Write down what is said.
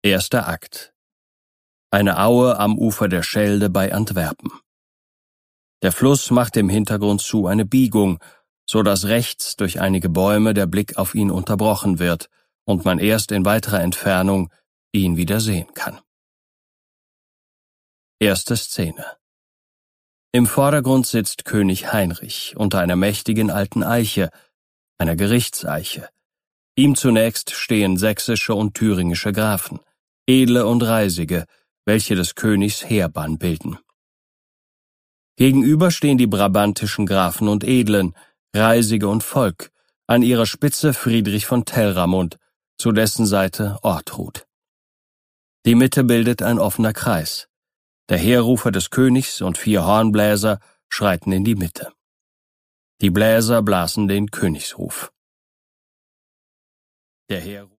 Erster Akt. Eine Aue am Ufer der Schelde bei Antwerpen. Der Fluss macht im Hintergrund zu eine Biegung, so dass rechts durch einige Bäume der Blick auf ihn unterbrochen wird und man erst in weiterer Entfernung ihn wieder sehen kann. Erste Szene. Im Vordergrund sitzt König Heinrich unter einer mächtigen alten Eiche, einer Gerichtseiche. Ihm zunächst stehen sächsische und thüringische Grafen, Edle und Reisige, welche des Königs Heerbann bilden. Gegenüber stehen die brabantischen Grafen und Edlen, Reisige und Volk, an ihrer Spitze Friedrich von Telramund, zu dessen Seite Ortrud. Die Mitte bildet ein offener Kreis. Der Heerrufer des Königs und 4 Hornbläser schreiten in die Mitte. Die Bläser blasen den Königsruf. Der Heerrufer